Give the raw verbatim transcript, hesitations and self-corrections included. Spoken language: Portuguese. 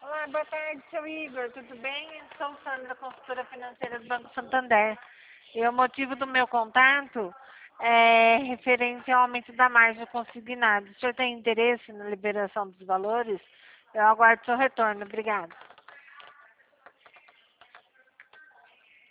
Olá, boa tarde, seu Igor, tudo bem? Sou Sandra, consultora financeira do Banco Santander. E o motivo do meu contato é referente ao aumento da margem consignada. O senhor tem interesse na liberação dos valores? Eu aguardo seu retorno. Obrigada.